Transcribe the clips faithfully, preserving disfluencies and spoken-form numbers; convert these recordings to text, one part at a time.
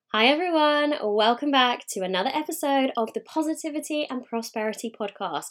Hi everyone, welcome back to another episode of the Positivity and Prosperity Podcast.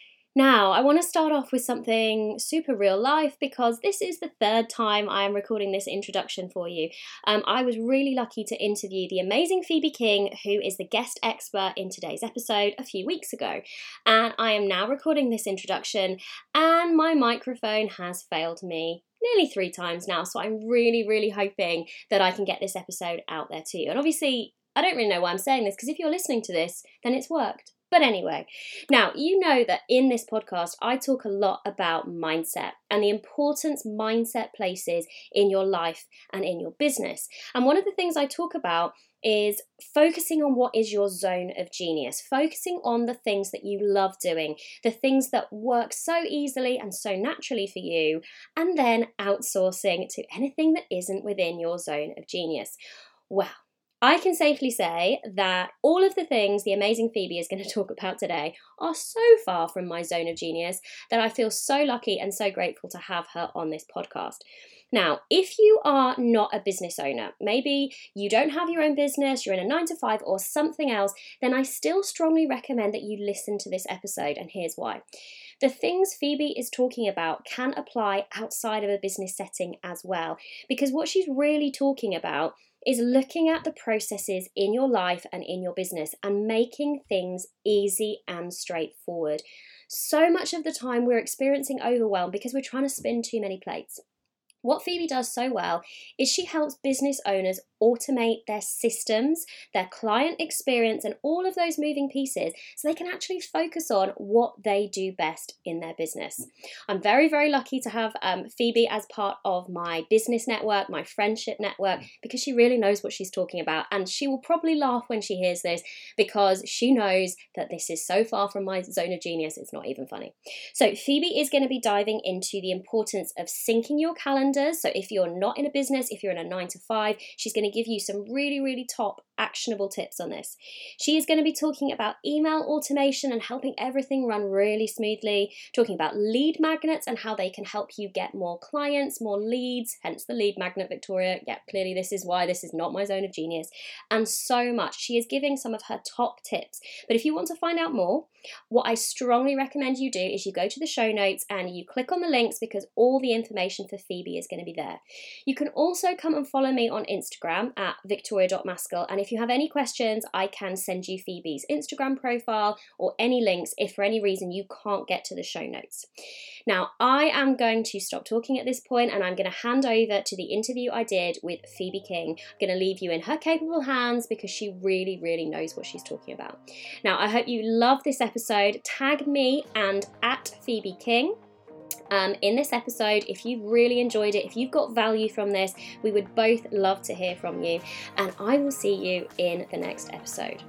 Now, I want to start off with something super real life because this is the third time I am recording this introduction for you. Um, I was really lucky to interview the amazing Phoebe King, who is the guest expert in today's episode a few weeks ago. And I am now recording this introduction and my microphone has failed me nearly three times now, so I'm really, really hoping that I can get this episode out there to you. And obviously, I don't really know why I'm saying this, because if you're listening to this, then it's worked. But anyway, now you know that in this podcast, I talk a lot about mindset and the importance mindset places in your life and in your business. And one of the things I talk about is focusing on what is your zone of genius, focusing on the things that you love doing, the things that work so easily and so naturally for you, and then outsourcing to anything that isn't within your zone of genius. Well, I can safely say that all of the things the amazing Phoebe is going to talk about today are so far from my zone of genius that I feel so lucky and so grateful to have her on this podcast. Now, if you are not a business owner, maybe you don't have your own business, you're in a nine to five or something else, then I still strongly recommend that you listen to this episode, and here's why. The things Phoebe is talking about can apply outside of a business setting as well, because what she's really talking about is looking at the processes in your life and in your business and making things easy and straightforward. So much of the time we're experiencing overwhelm because we're trying to spin too many plates. What Phoebe does so well is she helps business owners automate their systems, their client experience, and all of those moving pieces so they can actually focus on what they do best in their business. I'm very, very lucky to have um, Phoebe as part of my business network, my friendship network, because she really knows what she's talking about. And she will probably laugh when she hears this because she knows that this is so far from my zone of genius, it's not even funny. So Phoebe is going to be diving into the importance of syncing your calendar. So if you're not in a business, if you're in a nine to five, she's going to give you some really, really top actionable tips on this. She is going to be talking about email automation and helping everything run really smoothly, talking about lead magnets and how they can help you get more clients, more leads, hence the lead magnet, Victoria. Yeah, clearly this is why this is not my zone of genius, and so much. She is giving some of her top tips. But if you want to find out more, what I strongly recommend you do is you go to the show notes and you click on the links, because all the information for Phoebe is going to be there. You can also come and follow me on Instagram at victoria dot maskell, and if you have any questions, I can send you Phoebe's Instagram profile or any links if for any reason you can't get to the show notes. Now, I am going to stop talking at this point and I'm going to hand over to the interview I did with Phoebe King. I'm going to leave you in her capable hands because she really, really knows what she's talking about. Now, I hope you love this episode. Tag me and at Phoebe King Um, in this episode. If you've really enjoyed it, if you've got value from this, we would both love to hear from you, and I will see you in the next episode.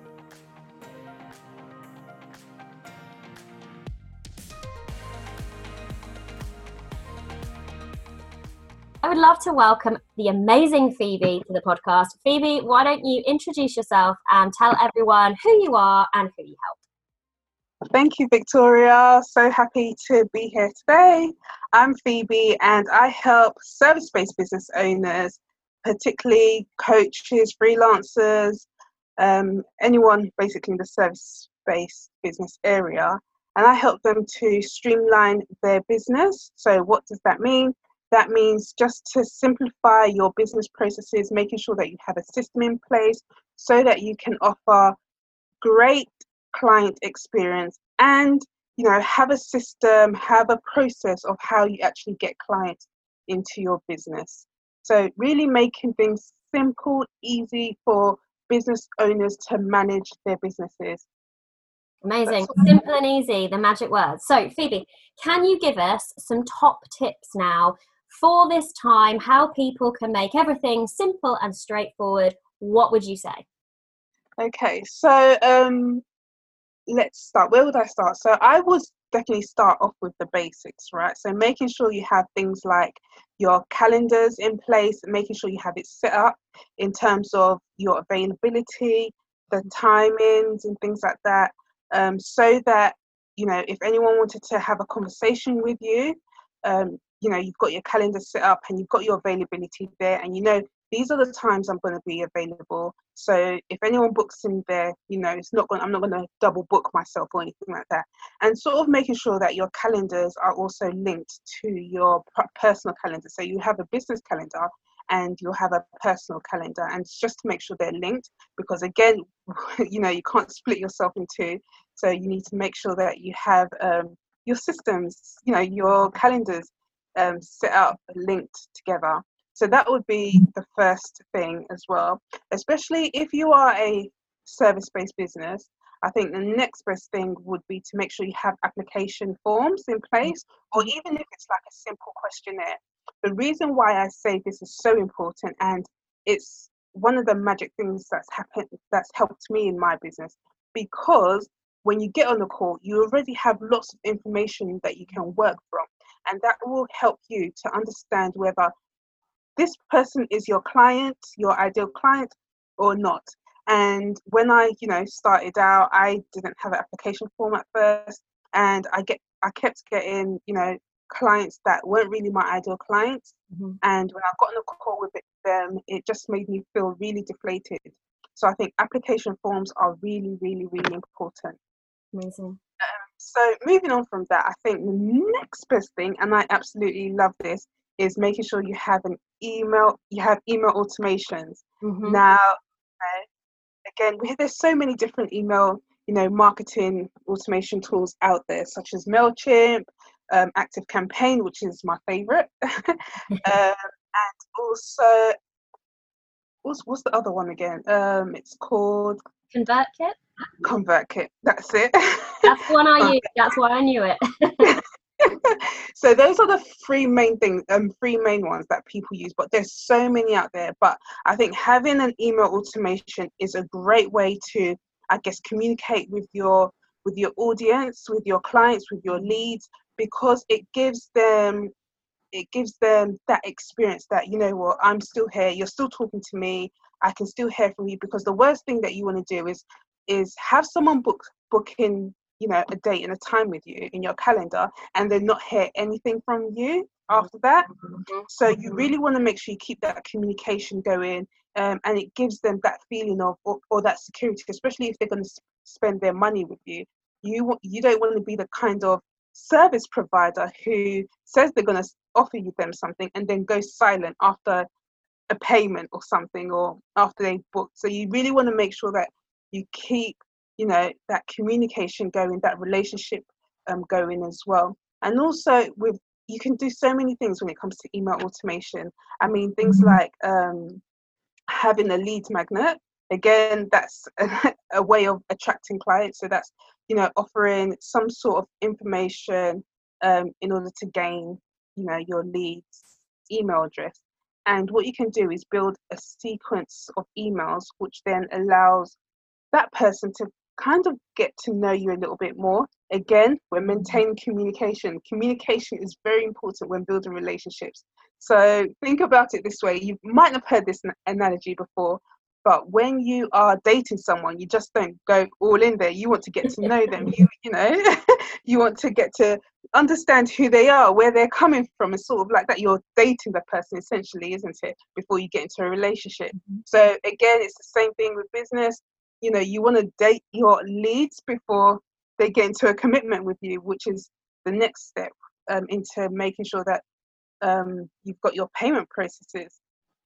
I would love to welcome the amazing Phoebe to the podcast. Phoebe, why don't you introduce yourself and tell everyone who you are and who you help? Thank you, Victoria. So happy to be here today. I'm Phoebe and I help service-based business owners, particularly coaches, freelancers, um, anyone basically in the service-based business area. And I help them to streamline their business. So what does that mean? That means just to simplify your business processes, making sure that you have a system in place so that you can offer great client experience and, you know, have a system, have a process of how you actually get clients into your business. So really making things simple, easy for business owners to manage their businesses. Amazing. Simple and easy, the magic words. So Phoebe, can you give us some top tips now for this time, how people can make everything simple and straightforward? What would you say? Okay, so um let's start. Where would I start? So I would definitely start off with the basics, right? So making sure you have things like your calendars in place, making sure you have it set up in terms of your availability, the timings and things like that, um, so that, you know, if anyone wanted to have a conversation with you, um, you know, you've got your calendar set up and you've got your availability there, and you know these are the times I'm going to be available. So if anyone books in there, you know, it's not going, I'm not going to double book myself or anything like that. And sort of making sure that your calendars are also linked to your personal calendar. So you have a business calendar and you'll have a personal calendar, and it's just to make sure they're linked, because again, you know, you can't split yourself in two. So you need to make sure that you have um, your systems, you know, your calendars um, set up, linked together. So that would be the first thing as well, especially if you are a service-based business. I think the next best thing would be to make sure you have application forms in place, or even if it's like a simple questionnaire. The reason why I say this is so important, and it's one of the magic things that's happened, that's helped me in my business, because when you get on the call, you already have lots of information that you can work from, and that will help you to understand whether this person is your client, your ideal client, or not. And when I, you know, started out, I didn't have an application form at first, and I get, I kept getting, you know, clients that weren't really my ideal clients. Mm-hmm. And when I got on a call with them, it just made me feel really deflated. So I think application forms are really, really, really important. Amazing. Um, so moving on from that, I think the next best thing, and I absolutely love this, is making sure you have an email, you have email automations. Mm-hmm. Now, uh, again, we, there's so many different email, you know, marketing automation tools out there, such as MailChimp, um, ActiveCampaign, which is my favorite, um, and also, what's, what's the other one again? Um, it's called ConvertKit. ConvertKit, that's it. That's the one I use. That's why I knew it. So those are the three main things, um, three main ones that people use, but there's so many out there. But I think having an email automation is a great way to, I guess, communicate with your with your audience, with your clients, with your leads, because it gives them it gives them that experience that, you know what, I'm still here, you're still talking to me, I can still hear from you. Because the worst thing that you want to do is is have someone book book in, you know, a date and a time with you in your calendar, and then not hear anything from you after that. Mm-hmm. So you really want to make sure you keep that communication going, um, and it gives them that feeling of, or, or that security, especially if they're going to spend their money with you. You you don't want to be the kind of service provider who says they're going to offer you them something and then go silent after a payment or something, or after they booked. So you really want to make sure that you keep, you know, that communication going, that relationship um, going as well. And also with, you can do so many things when it comes to email automation. I mean, things like um, having a lead magnet. Again, that's a, a way of attracting clients. So that's, you know, offering some sort of information um, in order to gain, you know, your lead's email address. And what you can do is build a sequence of emails, which then allows that person to kind of get to know you a little bit more. Again, we're maintaining communication. Communication is very important when building relationships. So think about it this way. You might have heard this analogy before, but when you are dating someone, you just don't go all in there. You want to get to know them. You, you know, you want to get to understand who they are, where they're coming from. It's sort of like that. You're dating the person essentially, isn't it? Before you get into a relationship. Mm-hmm. So again, it's the same thing with business. You know, you want to date your leads before they get into a commitment with you, which is the next step um, into making sure that um, you've got your payment processes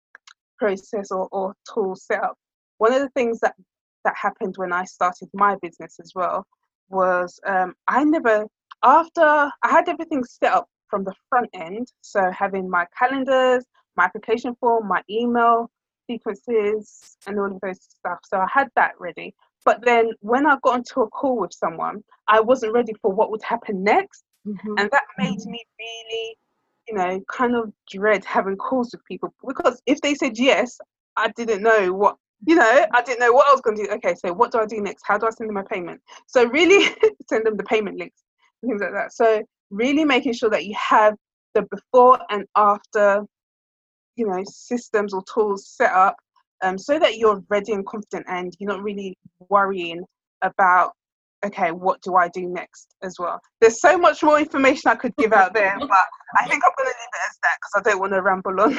process or, or tools set up. One of the things that that happened when I started my business as well was um, I never, after I had everything set up from the front end, so having my calendars, my application form, my email sequences, and all of those stuff. So I had that ready. But then when I got into a call with someone, I wasn't ready for what would happen next. Mm-hmm. And that made me really, you know, kind of dread having calls with people, because if they said yes, I didn't know what, you know, I didn't know what I was going to do. Okay, so what do I do next? How do I send them my payment? So really send them the payment links and things like that. So really making sure that you have the before and after, you know, systems or tools set up um, so that you're ready and confident, and you're not really worrying about, okay, what do I do next as well. There's so much more information I could give out there, but I think I'm going to leave it as that because I don't want to ramble on.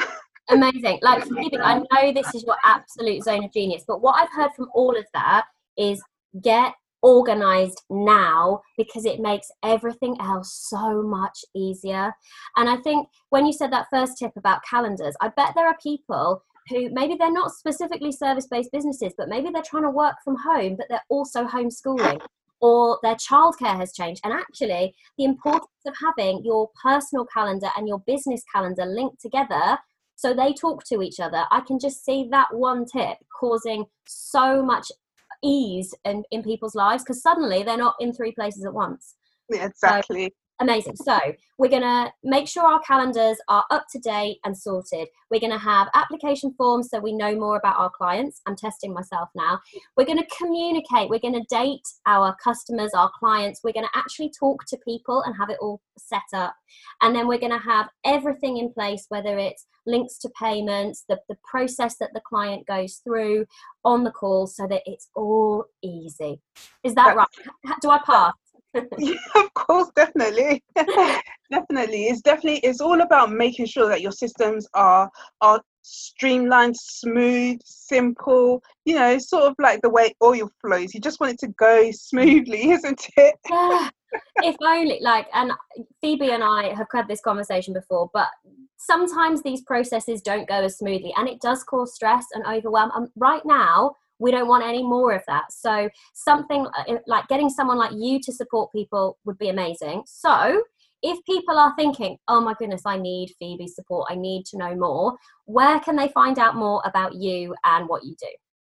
Amazing. Like, Phoebe, I know this is your absolute zone of genius, but what I've heard from all of that is get organized now, because it makes everything else so much easier. And I think when you said that first tip about calendars, I bet there are people who maybe they're not specifically service-based businesses, but maybe they're trying to work from home, but they're also homeschooling, or their childcare has changed. And actually, the importance of having your personal calendar and your business calendar linked together so they talk to each other, I can just see that one tip causing so much ease in, in people's lives, because suddenly they're not in three places at once. Yeah, exactly. So, amazing. So we're going to make sure our calendars are up to date and sorted. We're going to have application forms so we know more about our clients. I'm testing myself now. We're going to communicate. We're going to date our customers, our clients. We're going to actually talk to people and have it all set up. And then we're going to have everything in place, whether it's links to payments, the, the process that the client goes through on the call, so that it's all easy. Is that right? Do I pass? Yeah, of course, definitely. Definitely. It's definitely, it's all about making sure that your systems are are streamlined, smooth, simple, you know, sort of like the way oil flows. You just want it to go smoothly, isn't it? Yeah. If only, like, and Phoebe and I have had this conversation before, but sometimes these processes don't go as smoothly, and it does cause stress and overwhelm. And right now, we don't want any more of that. So something like getting someone like you to support people would be amazing. So if people are thinking, oh my goodness, I need Phoebe's support, I need to know more, where can they find out more about you and what you do?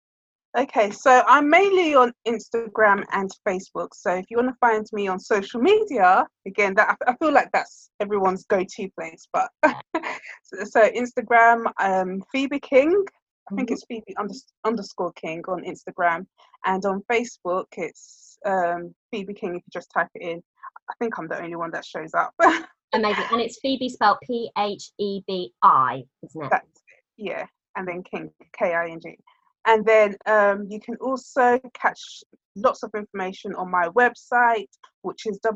Okay, so I'm mainly on Instagram and Facebook. So if you want to find me on social media, again, that I feel like that's everyone's go-to place. But so, so Instagram, um, Phoebe King. I think it's Phoebe under, underscore King on Instagram, and on Facebook it's um, Phoebe King. If you just type it in, I think I'm the only one that shows up. Amazing, and it's Phoebe spelled P H E B I, isn't it? That's it. Yeah, and then King, K I N G. And then um, you can also catch lots of information on my website, which is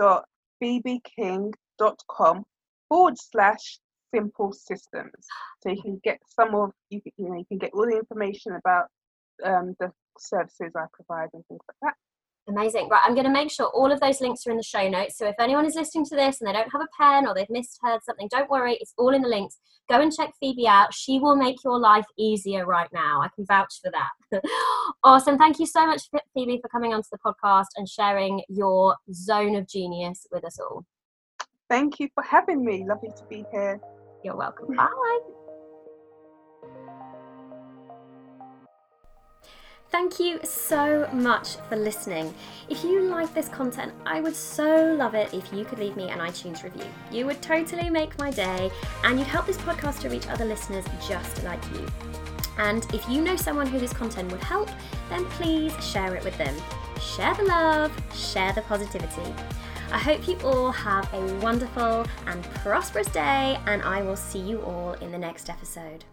www.phoebeking.com forward slash simple systems. So you can get some of, you, can, you know, you can get all the information about um, the services I provide and things like that. Amazing. Right, I'm going to make sure all of those links are in the show notes. So if anyone is listening to this and they don't have a pen or they've misheard something, don't worry, it's all in the links. Go and check Phoebe out. She will make your life easier right now. I can vouch for that. Awesome. Thank you so much, Phoebe, for coming onto the podcast and sharing your zone of genius with us all. Thank you for having me. Lovely to be here. You're welcome. Bye. Thank you so much for listening. If you like this content, I would so love it if you could leave me an iTunes review. You would totally make my day, and you'd help this podcast to reach other listeners just like you. And if you know someone who this content would help, then please share it with them. Share the love, share the positivity. I hope you all have a wonderful and prosperous day, and I will see you all in the next episode.